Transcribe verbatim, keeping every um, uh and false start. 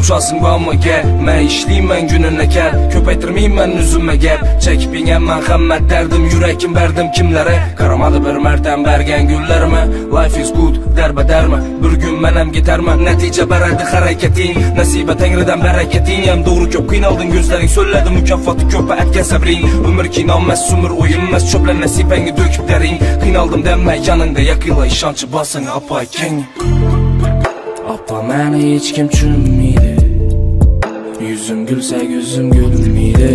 uşasın vamı gel. Mən işliyim gününe gel. Köpeytirmeyim ben üzüme gel. Çekip ingen mən xəmmət derdim. Yürekim verdim kimlere. Karamadı bir mertem bergen güllerime. Life is good derbe derme. Bir gün menem giderme. Netice beredi hareketin. Nasibe tengriden bereketin. Yem doğru köp kıynaldın gözlerin. Söyledim mükafatı köpe etke sabrin. Ömür kinanmez sümür oyunmaz. Çöple nasipeni döküp derin. Kıynaldım deme yanında yakıyla işancı basın apa king. Apa məni hiç kim düşünmeydi. Yüzüm gülse gözüm gülmeydi.